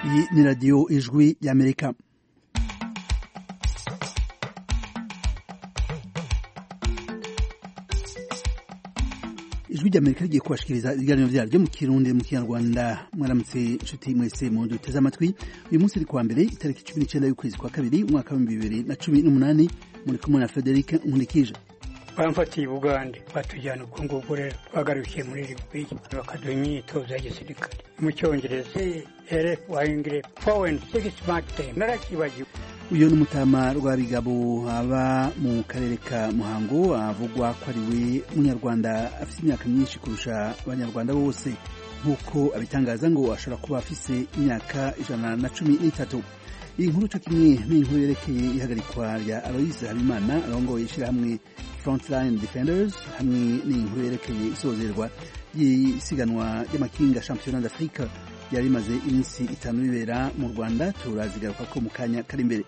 Iyi ni radiyo ijwi y'Amerika. Ijwi ry'Amerika rigiye kubashikiriza ibiganiro vyaryo mu Kirundi mu Kinyarwanda. Mwaramutse inshuti mwese mu duteze amatwi. Uyu munsi ari kuwa mbere itariki 19 y'ukwezi kwa kabiri umwaka wa 2018 muri kumwe na Frederic Nkulikije. Bamfatiye Bugande batujyana ubwo ngubwo rero twagarukiye muri Libiya bakaduha imyitozo ya gisirikare mu Cyongereza RFI Foreign 6 months time narakibagiwe. Uyo n'umutama Rwabigabo aba mu karere ka Muhango avugwa ko ari we munyarwanda afite imyaka myinshi kurusha abanyarwanda bose nkuko abitangaza ngo ashobora kuba afise imyaka 113. Iyi nkuru cyo kimwe n'inkuru yerekeye ihagarikwa rya Aloise Habimana arongoye ishirahamwe Frontline Defenders hamwe n'inkuru yerekeye isozerwa y'isiganwa ry'amakinga Championnat d'Afrique yari maze iminsi 5 bibera mu Rwanda. Turazigaruka ko mu kanya kari imbere.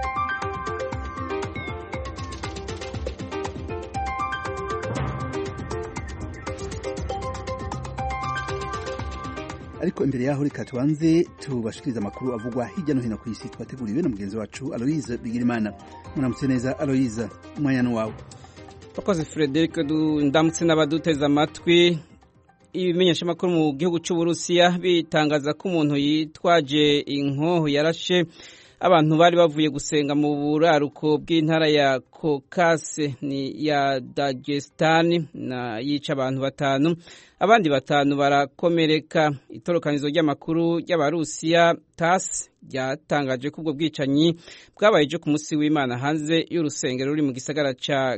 Ariko imbere yaho reka tubanze tubashikiriza amakuru avugwa hirya no hino ku isi twateguriwe na mugenzi wacu Aloise Bigirimana. Muramutse neza Aloise, umwanya wawe. Bakoze Frederic, ndamutse n'abaduteza amatwi. Ibimenyesha makuru mu gihugu cy'u Burusiya bitangaza ko umuntu yitwaje inkoho yarashe abantu bari bavuye gusenga mu buraruko bw'intara ya Kokase ni ya Dagestan na yica abantu 5, abandi 5 barakomereka. Itorokanizo ry'amakuru y'Abarusiya TASS ryatangaje ko ubwo bwicanyi bwabaye ejo ku munsi w'Imana hanze y'urusengero ruri mu gisagara ca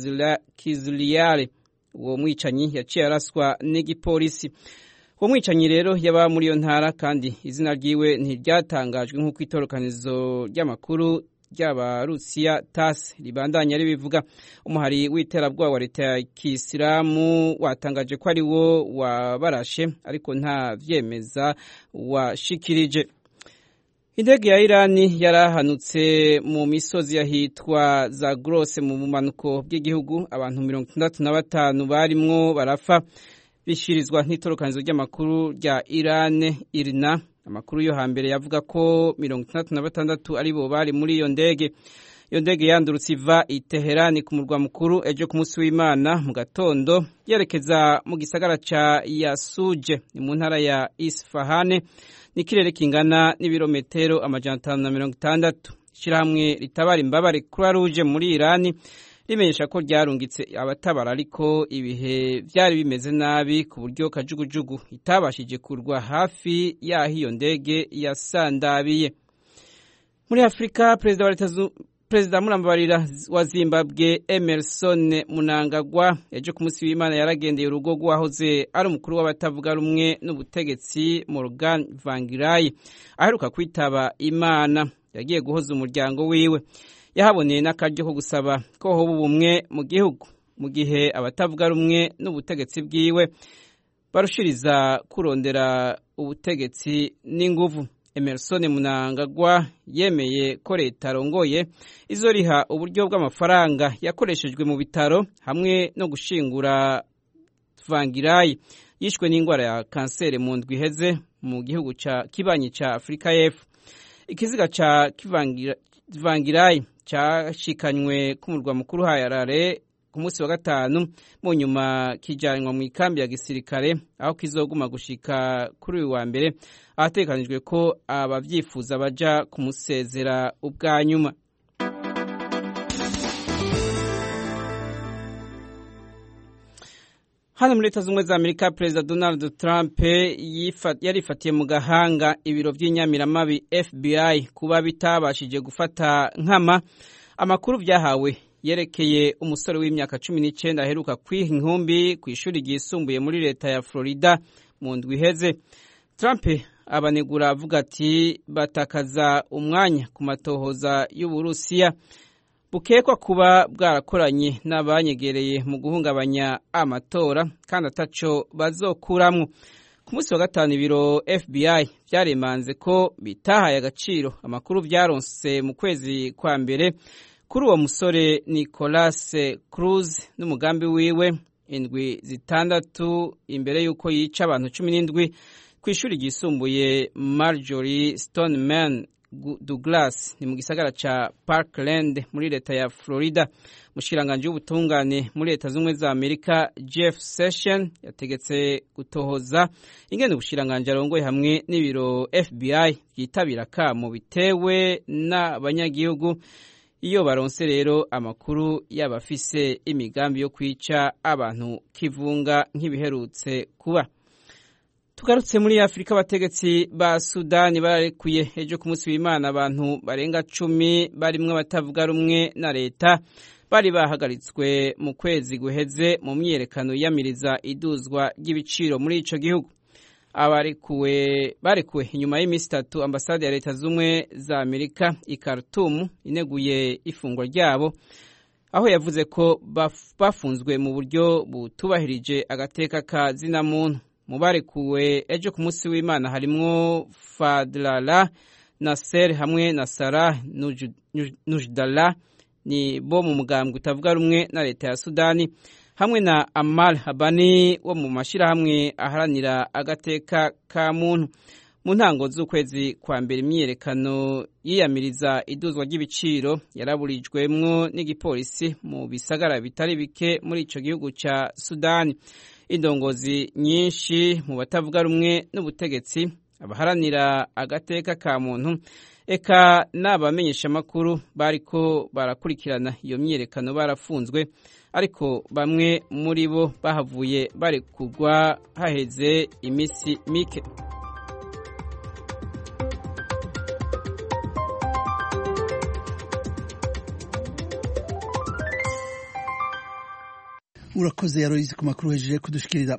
Kizlyar. Uwo mwicanyi yaciye araswa n'igipolisi. Uwo mwicanyi rero yaba muri iyo ntara kandi izina ryiwe ntiryatangajwe nk'uko itorokanizo ry'amakuru ry'Abarusiya TASS ribandanya ribivuga. Umuhari w'iterabwoba wa leta ya Kisilamu watangaje ko ari wo wabarashe ariko nta vyemeza washikirije. Indege ya Irani yarahanutse mu misozi yahitwa Zagros mu bumanuko bw'igihugu. Abantu 65 barimwo barafa bishirizwa n'itorokanizo ry'amakuru rya Iran IRNA. Amakuru yo hambere yavuga ko 66 aribo bari muri iyo ndege. Iyo ndege yandurutse iva i Teherani ku murwa mukuru ejo ku munsi w'Imana mu gatondo yerekeza mu gisagara ca Yasuje ni mu ntara ya Isfahan. Nikirere kingana n'ibirometero 560. Ishirahamwe ritabara imbabare Croix Rouge muri Irani rimenyesha ko ryarungitse abatabara ariko ibihe vyari bimeze nabi ku buryo kajugujugu itabashije kurwa hafi yaho iyo ndege yasandabiye. Muri Afrika, Perezida Murambabarira wa Zimbabwe Emerson Mnangagwa ejo ku munsi w'Imana yaragendeye urugo rwahoze ari umukuru w'abatavuga rumwe n'ubutegetsi Morgan Tsvangirai aheruka kwitaba Imana. Yagiye guhoza umuryango wiwe. Yahaboneye n'akaryo ko gusaba ko hoba ubumwe mu gihugu mu gihe abatavuga rumwe n'ubutegetsi bwiwe barushiriza kurondera ubutegetsi n'inguvu. Emerson Mnangagwa yemeye ko leta arongoye izoriha uburyo bw'amafaranga yakoreshejwe mu bitaro hamwe no gushingura Tsvangirai yishwe n'ingwara ya kanseri mu ndwi iheze mu gihugu kibanyi ca Afrika y'Epfo. Ikiziga ca Tsvangirai cyashikanywe ku murwa mukuru Harare ku munsi wa gatanu, mu nyuma kijyanwa mu ikambi ya gisirikare aho kizoguma gushika kuri uyu wa mbere, ahatekanijwe ko abavyifuza baja kumusezera ubwa nyuma. Hano muri Leta Zunze za Amerika, Perezida Donald Trump yarifatiye mu gahanga ibiro vy'inyamiramabi FBI kuba bitabashije gufata nkama amakuru vyahawe yerekeye umusore w'imyaka 19 aheruka kwiha inkumbi ku ishuri ryisumbuye muri leta ya Florida mu ndwi iheze. Trump abanegura avuga ati batakaza umwanya ku matohoza y'Uburusiya bukekwa kuba bwarakoranye n'abanyegereye mu guhungabanya amatora kandi ataco bazokuramwo. Ku munsi wa gatanu ibiro FBI vyaremanze ko bitahaye agaciro amakuru vyaronse mu kwezi kwa mbere kuri uwo musore Nicolas Cruz n'umugambi wiwe indwi zitandatu imbere yuko yica abantu 17 ku ishuri ryisumbuye Marjorie Stoneman Douglas ni mu gisagara ca Parkland muri leta ya Florida. Mushikiranganje w'ubutungane muri leta z'umwe za Amerika Jeff Sessions yategetse gutohoza ingene ubushikiranganje arongoye hamwe n'ibiro FBI byitabira kamo bitewe n'abanyagihugu iyo baronse rero amakuru y'abafise imigambi yo kwica abantu kivunga nk'ibiherutse kuba. Tugarutse muri Afrika, abategetsi ba Sudani bararekuye ejo ku munsi w'Imana abantu barenga 10 barimwe batavuga rumwe na leta bari bahagaritswe mu kwezi guheze mu myiyerekano yamiriza iduzwa ry'ibiciro muri ico gihugu. Barekuwe inyuma y'imisi 3 ambasade ya leta z'umwe za Amerika i Khartoum ineguye ifungwa ryabo, aho yavuze ko bafunzwe mu buryo butubahirije agateka ka zina muntu. Mubarekuwe ejo ku munsi w'Imana harimwo Fadlala Nasser hamwe na Sarah Nujdallah ni bo mu mugambwe utavuga rumwe na leta ya Sudani, hamwe na Amal Habani wo mu mashirahamwe aharanira agateka ka muntu. Mu ntango z'ukwezi kwa mbere imyiyerekano yiyamiriza iduzwa ry'ibiciro yaraburijwemwo n'igipolisi mu bisagara bitari bike muri ico gihugu ca Sudani. Indongozi nyinshi mu batavuga rumwe n'ubutegetsi, abaharanira agateka ka muntu, eka n'abamenyesha makuru bariko barakurikirana iyo myiyerekano barafunzwe, ariko bamwe muri bo bahavuye barekurwa haheze imisi mike. Urakoze Aloise ku makuru hejeje kudushikiriza.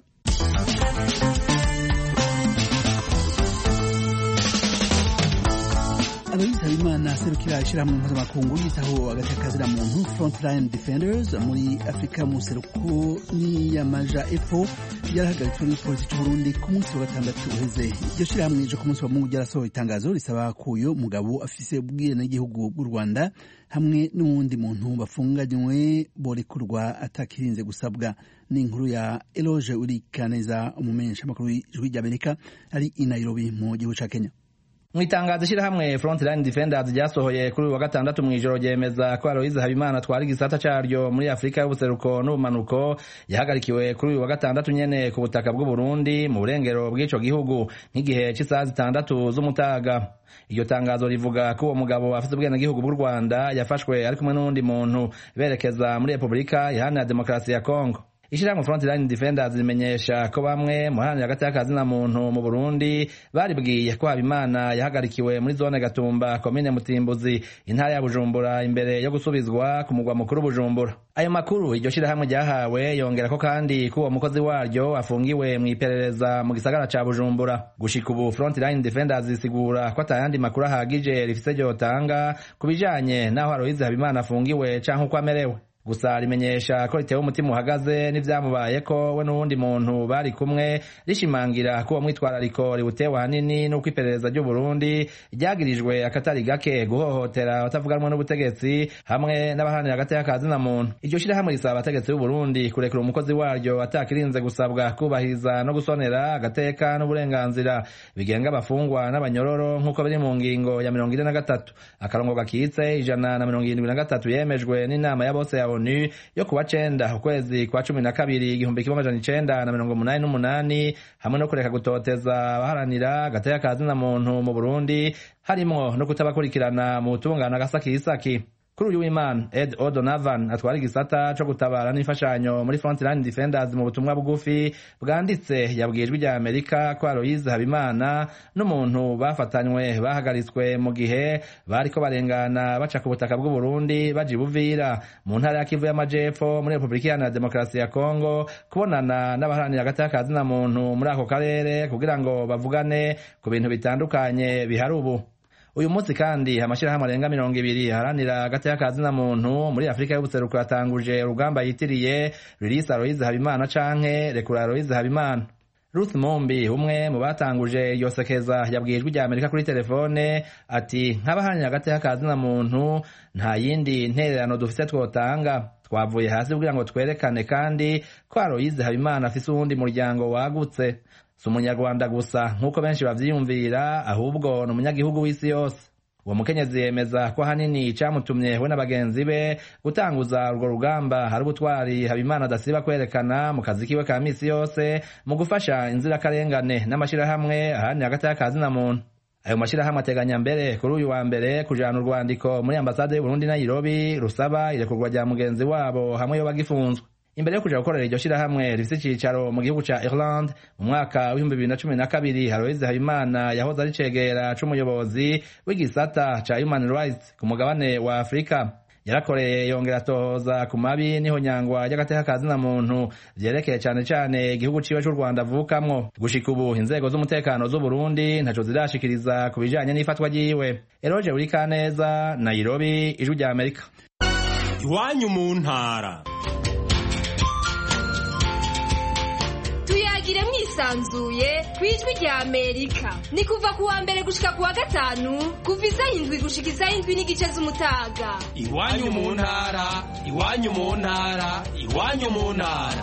Aloise Habimana serukira ishirahamwe mpuzamakungu yitaho agateka muntu Frontline Defenders muri Afrika mu seruko n'iyamaja epfo yarahagaritswe n'igipolisi cy'u Burundi ku munsi wa gatandatu uheze. Iryo shirahamwe ejo ku munsi wa Mungu ryarasohoye itangazo risaba kuyo mugabo afise ubwenegihugu bw'u Rwanda hamwe n'uwundi muntu bafunganywe borekurwa atakirinze gusabwa. Ni inkuru ya Eloge Urikaneza, umumenyesha makuru w'ijwi ry'Amerika ari i Nairobi mu gihugu ca Kenya. Mwitangazo ishirahamwe Frontline Defenders ryasohoye kuri wa gatandatu mw'ijoro ryemeza ko Aloise Habimana twari gisata caryo muri Afrika y'ubuseruko n'ubumanuko yahagarikiwe kuri wa gatandatu nyene ku butaka bw'u Burundi mu burengero bw'ico gihugu nk'igihe c'isaha 6 z'umutaga. Iyo tangazo rivuga ko uwo mugabo afite ubwenegihugu bw'u Rwanda yafashwe ari kumwe n'undi muntu berekeza muri Republika Iharanira Demokarasi ya Kongo. Ishirahamwe Frontline Defenders rimenyesha ko bamwe mu haranira agateka ka muntu mu Burundi baribwiye ko Habimana yahagarikiwe muri zone Gatumba, komine Mutimbuzi, intara ya Bujumbura imbere yo gusubizwa ku mugwa mukuru Bujumbura. Ayo makuru iryo shirahamwe ryahawe yongera ko kandi ko uwo mukozi waryo afungiwe mu iperereza mu gisagara ca Bujumbura. Gushika ubu Frontline Defenders isigura ko atayandi makuru ahagije rifise ryotanga kubijanye naho Aloise Habimana afungiwe canke uko amerewe. Gusa rimenyesha ko ritewe umutima uhagaze n'ivyamubaye ko we n'uwundi muntu bari kumwe, rishimangira ko uwo mwitwarariko ributewe hanini n'uko iperereza ry'u Burundi ryagirijwe akatari gake guhohotera abatavuganwa n'ubutegetsi hamwe n'abaharanira agateka ka zina muntu. Iryo shirahamwe risaba abategetsi b'u Burundi kurekura umukozi waryo atakirinze gusabwa kubahiriza no gusonera agateka n'uburenganzira bigenga abafungwa n'abanyororo nk'uko biri mu ngingo ya 43 akarongo gakitse 173 yemejwe n'inama ya bose ya ONU yo kuwa 9 ukwezi kwa 12 1988 hamwe no kureka gutoteza abaharanira agateka ka zina muntu mu Burundi, harimo no kutabakurikirana mu tungana gasakisaki. Kuri uyu w'Imana Ed O'Donovan atwara igisata cyo gutabara n'imfashanyo muri Frontline Defenders mu butumwa bugufi bwanditse yabwijwe rya Amerika ko Aloise Habimana n'umuntu bafatanywe bahagaritswe mu gihe bariko barengana baca ku butaka bw'u Burundi baje Buvira mu ntara ya Kivu y'Amajepfo muri Republika Iharanira Demokarasi ya Kongo kubonana n'abaharanira agateka ka zina muntu muri ako karere kugira ngo bavugane ku bintu bitandukanye bihari ubu. Uyu munsi kandi amashirahamwe arenga 200 haranira agateka ka zina muntu muri Afrika y'ubuseruko yatanguje urugamba yitiriye Release Aloise Habimana canke Rekura Aloise Habimana. Ruth Mombi umwe mu batanguje iyo sekeza yabwijwe rya Amerika kuri telefone ati nk'abaharanira agateka ka zina muntu nta yindi ntererano dufite twotanga. twavuye hasi kugira ngo twerekane kandi ko Aloyize Habimana afise uwundi muryango wagutse, si umunyarwanda gusa nk'uko benshi bavyiyumvira, ahubwo ni umunyagihugu w'isi yose. Uwo mukenyezi yemeza ko ahanini icamutumye we na bagenzi be gutanguza urwo rugamba hari ubutwari Habimana adasiba kwerekana mu kazi kiwe ka misi yose mu gufasha inzirakarengane n'amashirahamwe ahandi hagati y'akazi na muntu. Ayo mashirahamwe ateganya mbere kuri uyu wa mbere kujana urwandiko muri ambasade y'Uburundi Nairobi rusaba irekurwa rya mugenzi wabo hamwe yo bagifunzwe. Imbere yo kuja gukorera iryo shirahamwe rifise icicaro mu gihugu ca Ireland mu mwaka wa 2012, Aloyize Habimana yahoze ari cegera c'umuyobozi w'igisata ca Human Rights ku mugabane wa Afrika. Yarakoreye yongera atohoza ku mabi niho nyangwa y'agateka kazi na muntu vyerekeye cane cane igihugu ciwe c'u Rwanda avukamwo. Gushika ubu inzego z'umutekano z'u Burundi ntaco zirashikiriza ku bijanye n'ifatwa ryiwe. Eroje Urikaneza, Nairobi, Ijwi rya Amerika. Iwanyu mu ntara. Tuyagire mwisanzuye kwijwi rya Amerika. Ni kuva kuwa mbere gushika kuwa gatanu, kuva isaha 7 gushika isaha 7:30 z'umutaga. Iwanyu mu ntara, iwanyu mu ntara, iwanyu mu ntara.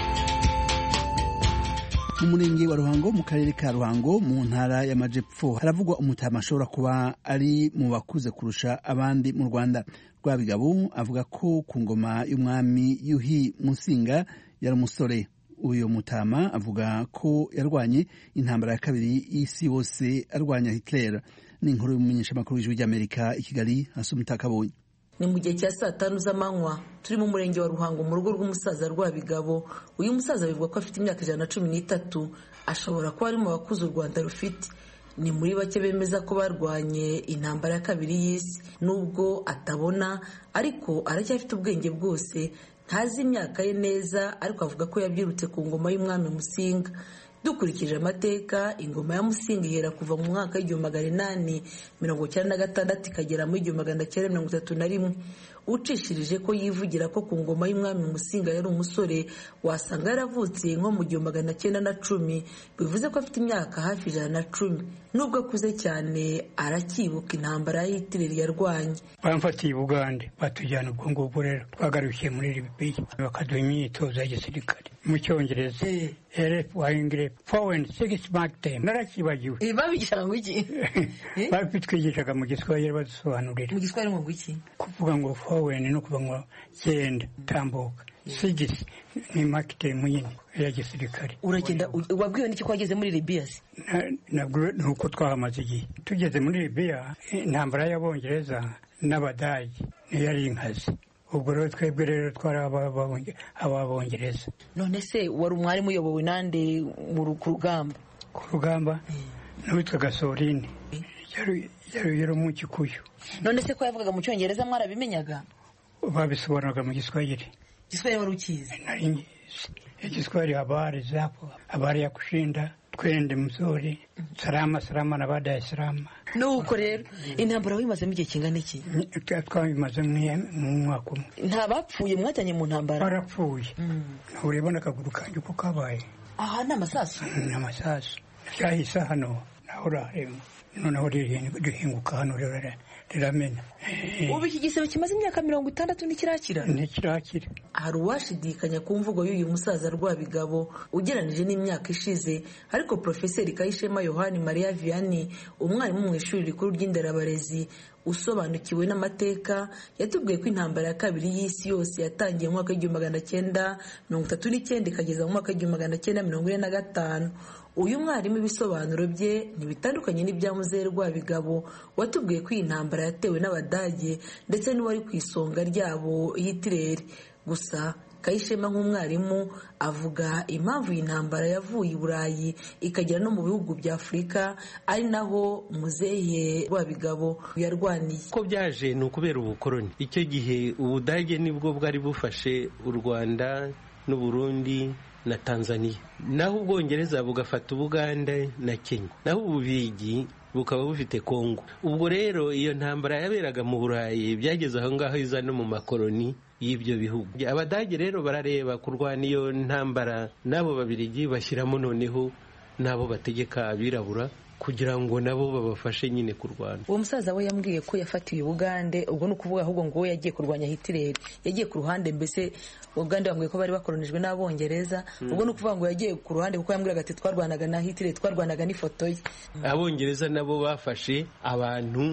Mu murenge wa Ruhango mu karere ka Ruhango mu ntara y'Amajepfo haravugwa umutama ashobora kuba ari mu bakuze kurusha abandi mu Rwanda. Rwabigabo avuga ko ku ngoma y'umwami Yuhi Musinga yari umusore. Uyo mutama avuga ko yarwanye intambara ya kabiri y'isi yose arwanya Hitler. Ni inkuru y'umumenyeshamakuru w'Ijwi ry'Amerika i Kigali, Asumta Kabonye. Ni mu gihe cya saa 5 z'amanywa turi mu murenge wa Ruhango mu rugo rw'umusaza Rwabigabo. Uyu musaza bivuga ko afite imyaka 113, ashobora kuba ari mu bakuze u Rwanda rufite. Ni muri bake bemeza ko barwanye intambara ya kabiri y'isi, nubwo atabona ariko aracyafite ubwenge bwose. Ntazi imyaka ye neza ariko avuga ko yabyirutse ku ngoma y'umwami Musinga. Dukurikije amateka, ingoma ya Musinga ihera kuva mu mwaka w'1896 ikagera mu 1931. Ucishirije ko yivugira ko ku ngoma y'umwami Musinga yari umusore, wasanga yaravutse nko mu 1910, bivuze ko afite imyaka hafi 110. Nubwo akuze cyane arakibuka intambara ya Hitler yarwanye. Bamfatiye Bugande batujyana ubwo ngubwo rero twagarukiye muri Libya bakaduha imyitozo ya gisirikare mu Cyongereza. RF Wingre Foreign 6 Mark Time narakibagiwe. Babigishaga ngo iki? Babitwigishaga mu Giswahili badusobanurira. Mu Giswahili ngo iki? Kuvuga ngo foreign no kuvuga ngo genda tambuka. Sigisi ni Mark Time nyine ya gisirikare. Uragenda wabwiwe n'iki ko wageze muri Libya? Nabwo nuko twahamaze igihe. Tugeze muri Libya intambara y'Abongereza n'Abadage yari inkazi. Ubwo rero twebwe rero twari ababongereza. None se wari umwari muyobowe nande mu rugamba? Ku rugamba n'uwitwaga Soline yari mu Kikuyu. None se ko yavugaga mu Cyongereza mwarabimenyaga? Babisobanuraga mu Giswahili. Giswahili wari ukizi? Giswahili habari zapo, habari ya kushinda, twende mzuri, salama salama na baada ya salama. Nuko rero intambara wimazemo igihe kingana iki? Twabimaze mu mwaka umwe. Nta bapfuye mwatanye mu ntambara? Barapfuye. Urebona akaguru kanjye uko kabaye. Aha ni amasasu? Ni amasasu. Cyahise hano naho urareba. Noneho rihinguka hano rero riramena. Ubu iki gisebe kimaze imyaka 60 ntikirakira? Ntikirakira. Hari uwashidikanya ku mvugo y'uyu musaza Rwabigabo ugeranije n'imyaka ishize, ariko Profeseri Kayishema Yohani Maria Vianney, umwarimu mu ishuri rikuru ry'inderabarezi usobanukiwe n'amateka, yatubwiye ko intambara ya kabiri y'isi yose yatangiye mu mwaka w'1939 ikageza mu mwaka w'1945. Uyu mwarimu ibisobanuro bye ntibitandukanye n'ibya Muzehe Rwabigabo watubwiye ko iyi ntambara yatewe n'Abadage ndetse n'uwari ku isonga ryabo Hitler. Gusa Kayishema nk'umwarimu avuga impamvu iyi ntambara yavuye i Burayi ikagera no mu bihugu bya Afurika ari naho Muzehe Rwabigabo yarwaniye. Ko byaje ni ukubera ubukoroni. Icyo gihe Ubudage nibwo bwari bufashe u Rwanda n'u Burundi na Tanzania, naho Ubwongereza bugafata Ubuganda na Kenya, naho Ububigi bukaba bufite Kongo. Ubwo rero iyo ntambara yaberaga mu Burayi byageze aho ngaho iza no mu makoloni y'ibyo bihugu. Abadage rero barareba kurwana iyo ntambara, nabo Babirigi bashyiramo noneho nabo bategeka abirabura kugira ngo nabo babafashe nyine kurwana. Uwo musaza we yambwiye ko yafatiwe Uganda, ubwo ni ukuvuga ahubwo ngo we yagiye kurwanya Hitler, yagiye ku ruhande, mbese Uganda bambwiye ko bari bakoronijwe n'Abongereza, ubwo ni ukuvuga ngo yagiye ku ruhande kuko yambwiraga ati twarwanaga na Hitler, twarwanaga n'ifoto ye. Abongereza nabo bafashe abantu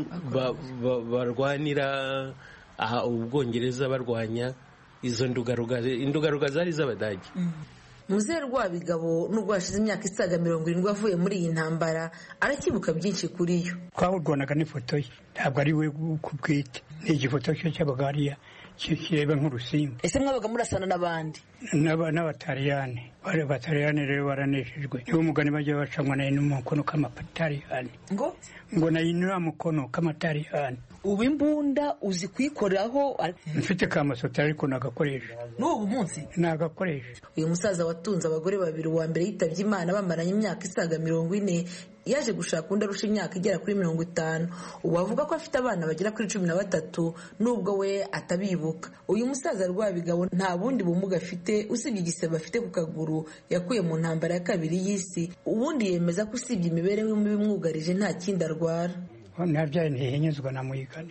barwanira Ubwongereza barwanya izo ndugaruga zari z'Abadage. Muzehe Rwabigabo nubwo hashize imyaka isaga 70 avuye muri iyi ntambara, arakibuka byinshi kuri yo. Twahurwanaga n'ifoto ye, ntabwo ari we kubwite, ni igifoto cye cy'Abagariya kireba nk'urusimbi. Ese mwabaga murasana n'abandi? N'Abataliyani. Abataliyani rero baraneshejwe. Niwo mugani bajya bacamwa na n'umukono k'Amataliyani. Ngo na inura mukono k'Amataliyani. Ubu imbunda uzi kwikoreraho? Mfite kamasota ariko nagakoresha. N'ubu munsi nagakoresha. Uyu musaza watunze abagore babiri, wa mbere yitavye Imana bamaranye imyaka isaga 40, yaje gushaka undi arusha imyaka igera kuri 50. Ubu avuga ko afite abana bagera kuri 13 nubwo we atabibuka. Uyu musaza Rwabigabo nta bundi bumuga afite usibye igisebe afite ku kaguru yakuye mu ntambara ya kabiri y'isi. Ubundi yemeza ko usibye imibereho y'umwugarije nta kindi arwara. Nabyaye ntihenyezwa na muyigane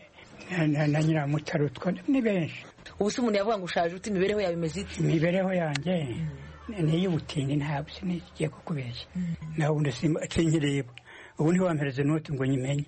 na nyiramutaro ni benshi. Ubu se umuntu yavuga ngo ushaje uti imibereho yawe imeze iti? Imibereho yanjye n'iy'ubutindi ntabwo sinigiye kukubeshya. Naho ubundi sinkireba. Ubu ntiwampereze noti ngo nyimenye.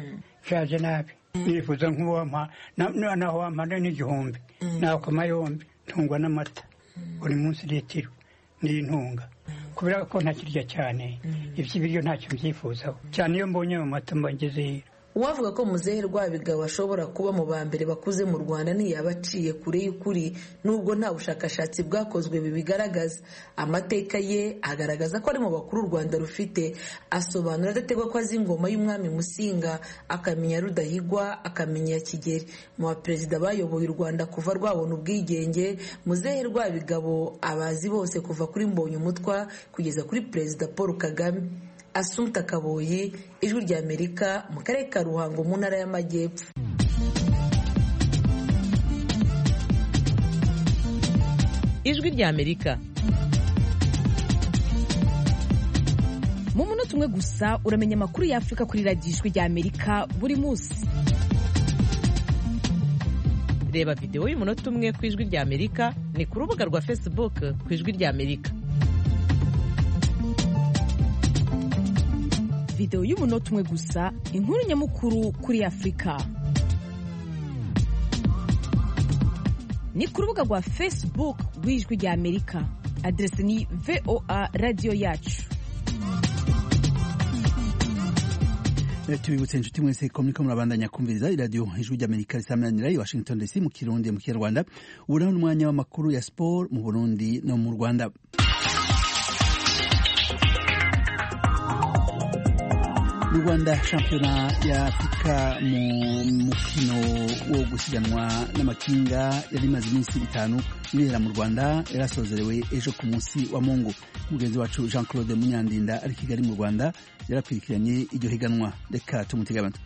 Shaje nabi. Nifuza nk'uwampa naho wampa n'igihumbi. Naho kamayombi ntungwa n'amata. Buri munsi litiro n'intunga. Kubera ko ntakirya cyane, iby'ibiryo ntacyo mbyifuzaho cyane. Iyo mbonye mu mata mbangeze. Uwavuga ko Muzehe Rwabigabo ashobora kuba mu ba mbere bakuze mu Rwanda ntiyaba aciye kure y'ukuri, nubwo nta bushakashatsi bwakozwe bibigaragaza. Amateka ye agaragaza ko ari mu bakuru u Rwanda rufite. Asobanura adategwa ko azi ingoma y'umwami Musinga, akamenya Rudahigwa, akamenya Kigeli. Mu baperezida bayoboye u Rwanda kuva rwabona ubwigenge, Muzehe Rwabigabo abazi bose kuva kuri Mbonyumutwa kugeza kuri Perezida Paul Kagame. Assumpta Kaboyi, Ijwi ry'Amerika, mu karere ka Ruhango mu ntara y'Amajyepfo. Ijwi ry'Amerika. Mu munota umwe gusa uramenya amakuru y'Afrika kuri radiyo Ijwi ry'Amerika buri munsi. Reba video y'umunota umwe ku Ijwi ry'Amerika ni ku rubuga rwa Facebook ku Ijwi ry'Amerika. Video y'umunota umwe gusa, inkuru nyamukuru kuri Afrika. Ni ku rubuga rwa Facebook rw'Ijwi ry'Amerika. Adresi ni VOA Radio Yacu. Tubibutse inshuti mwese ko muriko murabandanya kumviriza iradiyo Ijwi ry'Amerika risamanira i Washington DC mu Kirundi mu Kinyarwanda. Ubu naho n'umwanya w'amakuru ya sport mu Burundi no mu Rwanda. Mu Rwanda shampiyona ya Afurika mu mukino wo gusiganwa n'amakinga yari imaze iminsi 5 ibera mu Rwanda yarasozerewe ejo ku munsi wa Mungu. Mugenzi wacu Jean Claude Munyandinda ari Kigali mu Rwanda yarakwirikiranye iryo higanwa. Reka tumutege amatwi.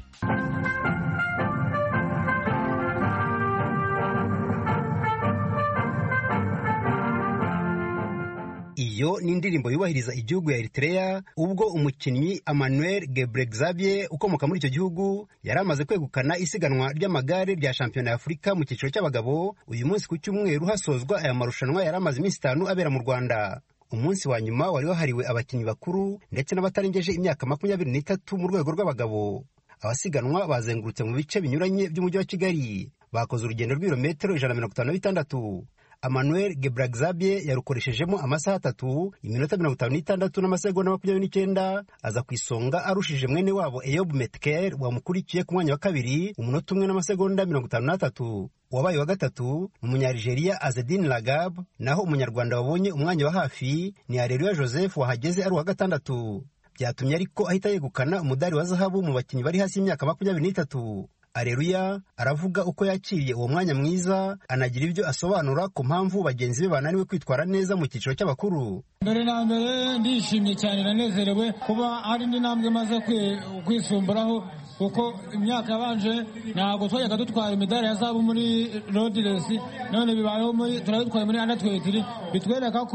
Iyo ni indirimbo yubahiriza igihugu ya Eritrea ubwo umukinnyi Emmanuel Gebrexiabier ukomoka muri icyo gihugu yari amaze kwegukana isiganwa ry'amagare rya shampiyona ya Afurika mu cyiciro cy'abagabo. Uyu munsi ku cyumweru hasozwa aya marushanwa yari amaze iminsi 5 abera mu Rwanda. Umunsi wa nyuma wari wahariwe abakinnyi bakuru ndetse n'abatarengeje imyaka 23 mu rwego rw'abagabo. Abasiganwa bazengurutse mu bice binyuranye by'umujyi wa Kigali, bakoze urugendo rw'ibirometero 156. Emmanuel Gebrexiabier yarukoreshejemo amasaha 3 iminota 56 n'amasegonda 29, aza ku isonga arushije mwene wabo Eyob Metkel wamukurikiye ku mwanya wa kabiri umunota 1 n'amasegonda 53. Wabaye wa gatatu umunyarigeria Azedine Lagab, naho umunyarwanda wabonye umwanya wa hafi ni Areruya Joseph wahageze ari wa gatandatu. Byatumye ariko ahita yegukana umudari wa zahabu mu bakinnyi bari hasi y'imyaka 23. Areruya aravuga uko yakiriye uwo mwanya mwiza, anagira ibyo asobanura ku mpamvu bagenzi be bananiwe kwitwara neza mu cyiciro cy'abakuru. Mbere na mbere ndishimye cyane, nanezerewe kuba hari n'intambwe maze kwisumburaho, kuko imyaka yabanje ntabwo twajyaga dutwara imidari ya zahabu muri road race, none bibayeho turabitwaye muri under 23, bitwereka ko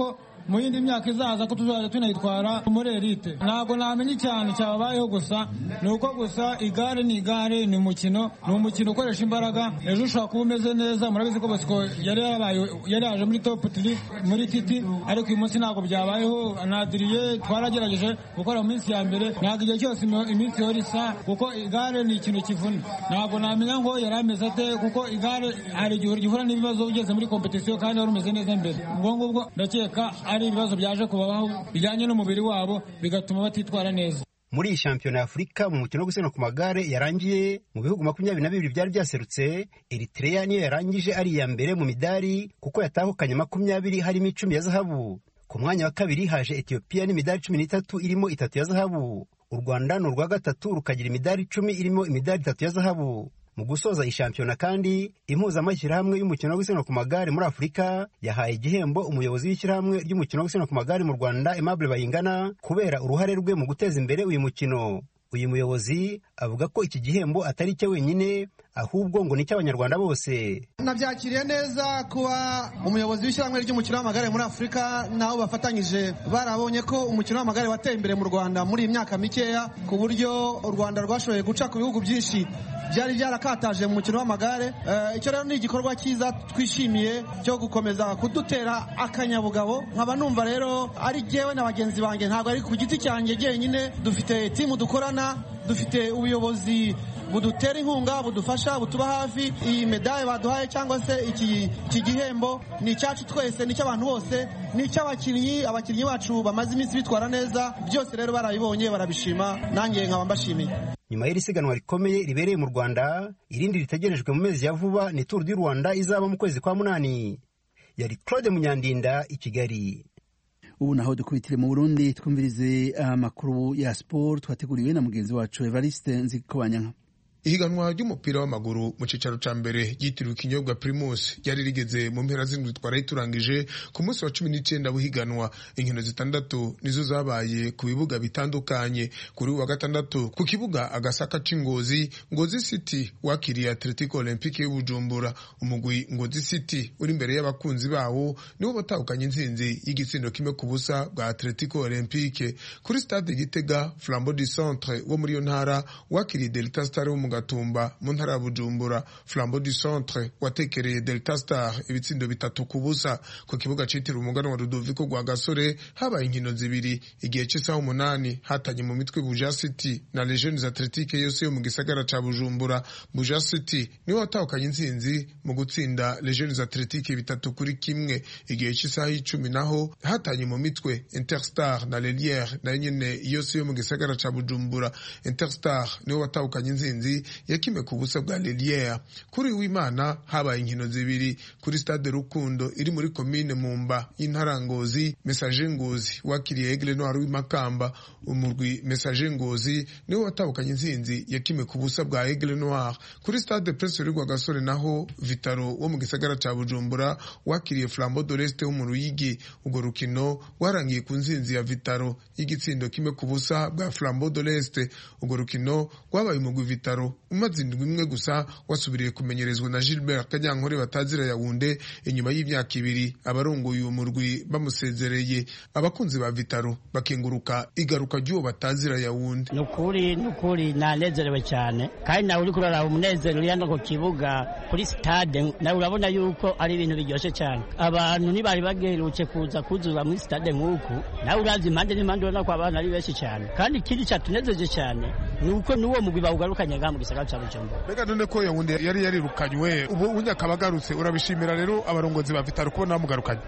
mu yindi myaka izaza ko tuzajya tunayitwara muri elite. Ntabwo namenye cyane cyababayeho, gusa ni uko gusa igare ni igare, ni umukino ukoresha imbaraga. Ejo ushobora kuba umeze neza, murabizi ko Bosco yari yaje muri top 3 muri titi, ariko uyu munsi ntabwo byabayeho. Nadiriye twaragerageje gukora mu minsi ya mbere, ntabwo igihe cyose iminsi yori isa, kuko igare ni ikintu kivuna. Ntabwo namenya ngo yari ameze ate, kuko igare hari igihe gihura n'ibibazo ugeze muri kompetisiyo kandi wari umeze neza mbere. Ubwo ngubwo ndakeka ari ibibazo byaje kubaho bijyanye n'umubiri wabo bigatuma batitwara neza. Muri iyi shampiyona y'Afurika mu mukino wo gusiganwa ku magare yarangiye mu bihugu 22 byari byaserutse, Eritrea niyo yarangije ari iya mbere mu midari kuko yatahukanye 20 harimo 10 ya zahabu. Ku mwanya wa kabiri haje Ethiopia n'imidari 13 irimo 3 ya zahabu. U Rwanda ni urwa gatatu rukagira imidari 10 irimo imidari 3 ya zahabu. Mu gusoza iyi shampiyona kandi impuzamashyirahamwe y'umukino wo gusiganwa ku magare muri Afurika yahaye igihembo umuyobozi w'ishyirahamwe ry'umukino wo gusiganwa ku magare mu Rwanda Aimable Bayingana kubera uruhare rwe mu guteza imbere uyu mukino. Uyu muyobozi avuga ko iki gihembo atari cye wenyine ahubwo ngo ni cy'abanyarwanda bose. Nabyakiriye neza kuba umuyobozi w'ishyirahamwe ry'umukino w'amagare muri Afurika nabo bafatanyije barabonye ko umukino w'amagare wateye imbere mu Rwanda muri iyi myaka mikeya, ku buryo u Rwanda rwashoboye guca ku bihugu byinshi byari byarakataje mu mukino w'amagare. Icyo rero ni igikorwa cyiza twishimiye cyo gukomeza kudutera akanyabugabo. Nkaba numva rero ari jyewe na bagenzi banjye, ntabwo ari ku giti cyanjye jyenyine, dufite timu dukorana, dufite ubuyobozi budutera inkunga, budufasha, butuba hafi. Iyi medaille baduhaye cyangwa se iki gihembo ni icyacu twese, ni cy'abantu bose, ni abakinnyi bacu bamaze iminsi bitwara neza. Byose rero barabibonye, barabishima, nanjye nkaba mbashimiye. Nyuma y'iri siganwa rikomeye ribereye mu Rwanda, irindi ritegerejwe mu mezi ya vuba ni Tour du Rwanda izaba mu kwezi kwa munani. Yari Claude Munyandinda i Kigali. Ubu naho dukubitire mu Burundi twumvirize amakuru ya sport twateguriwe na mugenzi wacu Evariste Nzikobanyanka. Ihiganwa ry'umupira w'amaguru mu cicaro ca mbere yitiriwe ikinyobwa Primus ryari rigeze mu mpera z'indwi twarayiturangije ku munsi wa 19 w'ihiganwa. Inkino zitandatu nizo zabaye ku bibuga bitandukanye. Kuri wa gatandatu ku kibuga agasaka c'Ingozi, Ngozi City wakiriye Atletico Olympique y'Ubujumbura. Umugwi Ngozi City uri imbere y'abakunzi bawo niwo batahukanye inzinzi y'igitsindo kimwe ku busa bwa Atletico Olympique. Kuri stade Gitega, Flambeau du Centre wo muri yo ntara wakiriye Delta Star wo Gatumba mu ntara ya Bujumbura. Flambeau du Centre watekereye Delta Star ibitsindo 3 ku busa. Ku kibuga citiriwe umugano wa Rudoviko rwa Gasore habaye inkino zibiri. Igihe cy'isaha 8 hatanye mu mitwe Buja City na Legends Athletique yose yo mu gisagara ca Bujumbura. Buja City niwe watahukanye inzinzi mu gutsinda Legends Athletique 3-1. Igihe cy'isaha 10 naho hatanye mu mitwe Interstar na Lelière na nyene yose yo mu gisagara ca Bujumbura. Interstar niwe watahukanye inzinzi yakime ku busa bwa Lelière. Kuri w'Imana habaye inkino zibiri kuri stade Rukundo iri muri commune Mumba y'intara Ngozi. Messager Ngozi wakiriye Aigle Noir w'Imakamba. Umurwi Messager Ngozi niwe watahukanye inzinzi yakime ku busa bwa Aigle Noir. Kuri stade Prince Rugwa Gasore naho Vitaro wo mu gisagara ca Bujumbura wakiriye Flambeau de l'Est wo mu Ruyigi. Ugo rukino warangiye ku nzinzi ya Vitaro y'igitsindo kimwe ku busa bwa Flambeau de l'Est. Ugo rukino rwabaye umugwi Vitaro umaze indwi imwe gusa wasubiriye kumenyerezwa na Gilbert Kanyankore batazira Yaounde. Inyuma y'imyaka 2 abarongoye uwo murwi bamusezereye, abakunzi ba Vitaro bakenguruka igaruka ry'uwo batazira Yaounde. Nukuri nanezerewe cyane, kandi nawe uri kurara umunezero uri hano ku kibuga kuri stade, nawe urabona yuko ari ibintu biryoshye cyane. Abantu ntibari bagerutse kuza kuzuza muri stade nk'uku, nawe urazi impande n'impande urabona ko abantu ari benshi cyane, kandi ikindi cyatunezeje cyane nuko nuwo mugwi bawugarukanye mu gisagara ca Bujumbura. Mbega none ko Yaounde yari yarirukanywe ubu unyakabagarutse, urabishimira rero abarongozi ba Vitaro kubona bamugarukanye?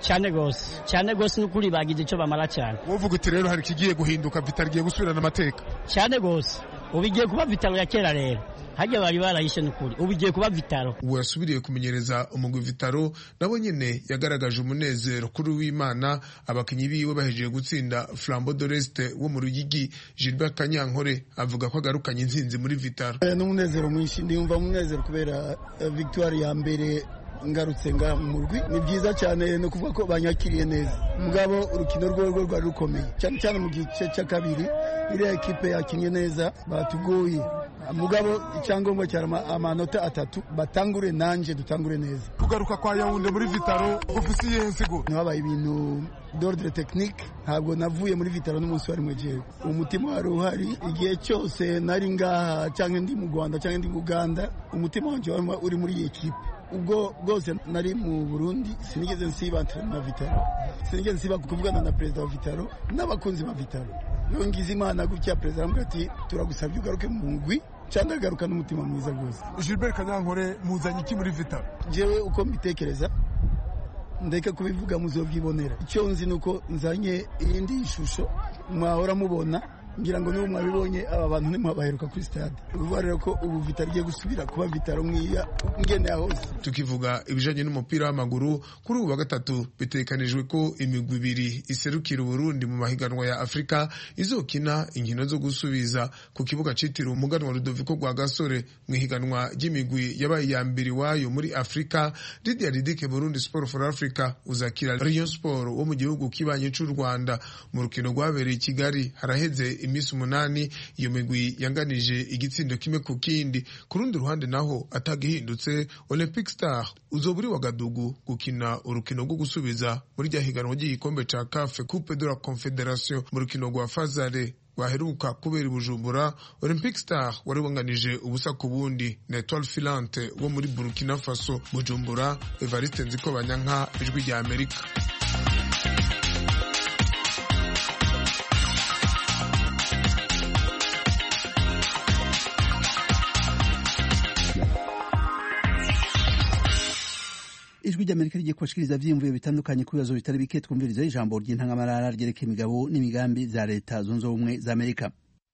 Cyane gose nukuri bagize ico bamara cyane. Wovuga uti rero hari kigiye guhinduka, Vitaro igiye gusubirana amateka? Cyane gose ubigiye kuba Vitaro ya kera rero, hajya bari barayishe nukuri ubigiye kuba Vitaro. Uwo yasubiriye kumenyereza umugwi Vitaro nabo nyene yagaragaje umunezero kuri w'Imana abakinyi biwe bahejeje gutsinda Flambeau de l'Est wo mu Ruyigi. Gilbert Kanyankore avuga ko agarukanye inzinzi muri Vitaro. N'umunezero mwinshi, ndumva umunezero kubera victoire ya mbere ngarutse nga mu murwi. Ni byiza cyane no kuvuga ko banyakiriye neza. Mugabo urukino rwo rwari rukomeye cyane mu gice cya kabiri. Iriya ekipe yakinye neza, batugoye mugabo icyangombwa cyari amanota 3 batangure nanje dutangure neza. Kugaruka kwa Yaounde muri Vitaro ufise iyihe nsigo? Habaye ibintu d'ordre technique, ntabwo navuye muri Vitaro n'umunsi wari mwejewe. Umutima wari uhari igihe cyose nari ngaha cyangwa ndi mu Rwanda cyangwa ndi mu Uganda, umutima wanje uri muri iyi equipe. Ubwo bwose nari mu Burundi sinigeze nsiba na Vitaro, sinigeze nsiba kuvugana na perezida wa Vitaro n'abakunzi ba Vitaro. Ngize Imana gutya perezida aramubwira ati turagusabye ugaruke mu mugwi cyangwa agaruka n'umutima mwiza rwose. Gilbert Kanyankore muzanye iki muri Vitaro? Jewe uko mbitekereza ndeka kubivuga muzobyibonera. Icyo nzi nuko nzanye iyindi shusho mwahora mubona, ngira ngo niba mwabibonye aba bantu ntimubaheruka kuri stade. Uvuga rero ko ubu Vitaro igiye gusubira kuba Vitaro mwiya ngene hose. Tukivuga ibijanye n'umupira w'amaguru, kuri ubu wa gatatu bitekanijwe ko imigwi ibiri iserukira Burundi mu mahiganwa ya Afrika izokina inkino zo gusubiza ku kibuga citiriwe umuganwa Rudoviko Rwagasore mu higanwa ry'imigwi yabaye ya mbere wayo muri Afrika. Lydia Ridike Burundi Sport for Africa uzakira Rayon Sport wo mu gihugu kibanye cy'u Rwanda mu rukino rwabereye i Kigali haraheze imisi 8. Iyo migwi yanganije igitsindo kimwe ku kindi. Ku rundi ruhande naho atagihindutse, Olympic Star uzoburi Wagadugu gukina urukino rwo gusubiza muri rya higanwa ry'igikombe ca CAF Coupe de la Confédération mu rukino rwa Fazare waheruka kubera i Bujumbura. Olympic Star wari wanganije ubusa ku bundi na Etoile Filante wo muri Burkina Faso. Bujumbura, Evariste Nzikobanyanka, Ijwi rya Amerika. Ijwi ry'Amerika rigiye kubashikiriza vyiyumviro bitandukanye ku bibazo bitari bike. Twumviriza ijambo ry'intangamarara ryerekeye imigabo n'imigambi za leta zunze ubumwe za Amerika.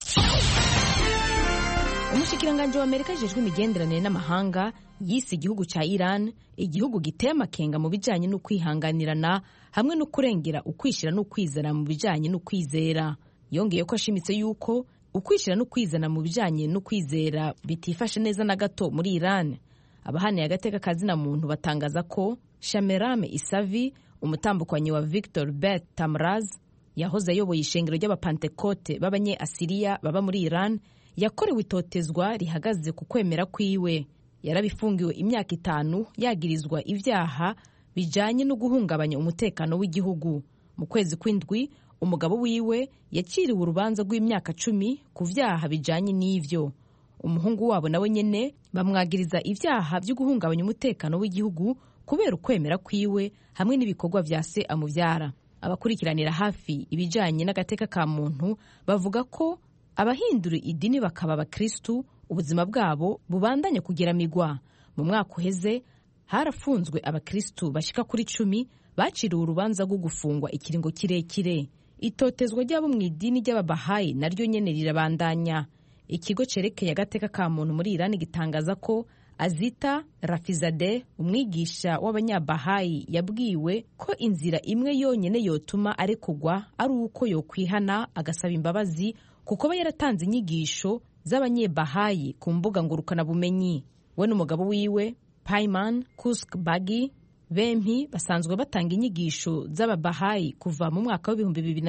Umushikiranganji wa Amerika ajejwe imigenderanire n'amahanga yise igihugu ca Iran igihugu giteye amakenga mu bijanye no kwihanganirana hamwe no kurengera ukwishira no kwizana mu bijanye no kwizera. Yongeye ko ashimitse yuko ukwishira no kwizana mu bijanye no kwizera bitifashe neza na gato muri Iran. Abahaniye agateka kazina muntu batangaza ko Shamerame Isavi, umutambukanyi wa Victor Bet Tamraz, yahoze ayoboye ishengero ry'abapantekote b'abanye Asiriya baba muri Iran, yakorewe itotezwa rihagaze ku kwemera kwiwe. Yarabifungiwe imyaka 5 yagirizwa ivyaha bijanye no guhungabanya umutekano w'igihugu. Mu kwezi kw'indwi umugabo wiwe yakiriwe urubanza rw'imyaka 10 ku vyaha bijanye n'ivyo. Umuhungu wabo nawe nyene bamwagiriza ivyaha byo guhungabanya umutekano w'igihugu kubera ukwemera kwiwe hamwe n'ibikorwa vya se amuvyara. Abakurikiranira hafi ibijanye n'agateka ka muntu bavuga ko abahindura idini bakaba abakristu ubuzima bwabo bubandanya kugeramigwa. Mu mwaka uheze harafunzwe abakristu bashika kuri 10 baciriwe urubanza rwo gufungwa ikiringo kirekire. Itotezwa ry'abo mu idini ry'ababahayi naryo nyene rirabandanya. Ikigo cerekeye agateka ka muntu muri Iran gitangaza ko Azita Rafizade, umwigisha w'abanyabahayi, yabwiwe ko inzira imwe yonyene yotuma arekugwa ari uko yokwihana agasaba imbabazi kuko aba yaratanze inyigisho z'abanyebahayi ku mbuga ngurukana bumenyi. We n'umugabo wiwe Payman Kuskbagi bempi basanzwe batanga inyigisho z'ababahayi kuva mu mwaka wa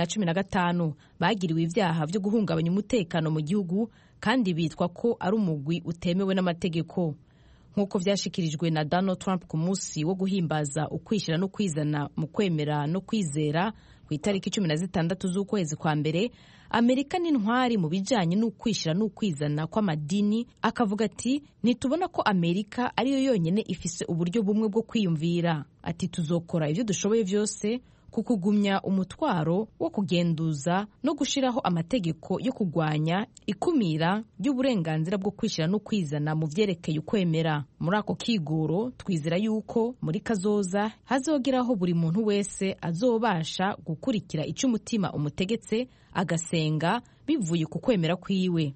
2015. Bagiriwe ivyaha byo guhungabanya umutekano mu gihugu kandi bitwa ko ari umugwi utemewe n'amategeko. Nk'uko vyashikirijwe na Donald Trump ku munsi wo guhimbaza ukwishira no kwizana mu kwemera no kwizera ku itariki 16 z'ukwezi kwa mbere, Amerika n'intwari mu bijanye n'ukwishira n'ukwizana kw'amadini, akavuga ati nitubona ko Amerika ariyo yonyene ifise uburyo bumwe bwo kwiyumvira. Ati tuzokora ivyo dushoboye vyose kukugumya umutwaro wo kugenduza no gushiraho amategeko yo kugwanya ikumira ry'uburenganzira bwo kwishira no kwizana mu vyerekeye ukwemera. Muri ako kigoro twizera yuko muri kazoza hazogeraho buri muntu wese azobasha gukurikira ico umutima umutegetse agasenga bivuye ku kwemera kwiwe.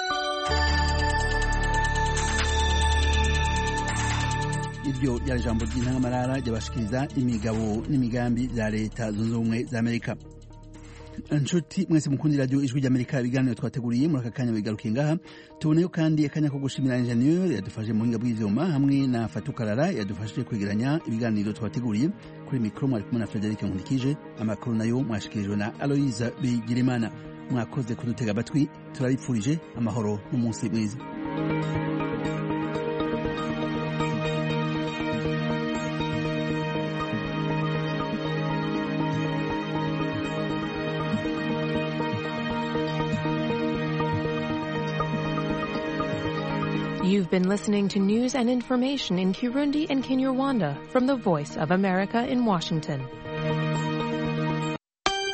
Iryo ryari jambo ry'intangamarara ryabashikiriza imigabo n'imigambi za leta zunze ubumwe za Amerika. Anshuti mwese mukundi radio Ijwi ry'Amerika, ibiganiro twateguriye muri aka kanya bigarukiye ngaha. Tuboneyo kandi akanya ko gushimira ingenieur yadufashe mu buhinga bw'ivyuma hamwe na Fatukarara yadufashije kwegeranya ibiganiro twateguriye. Kuri mikro mwari kumwe na Frederic Nkundikije, amakuru nayo mwashikirijwe na Aloise Bigirimana. Mwakoze kudutega amatwi, turabipfurije amahoro n'umunsi mwiza. You've been listening to news and information in Kirundi and Kinyarwanda from the Voice of America in Washington.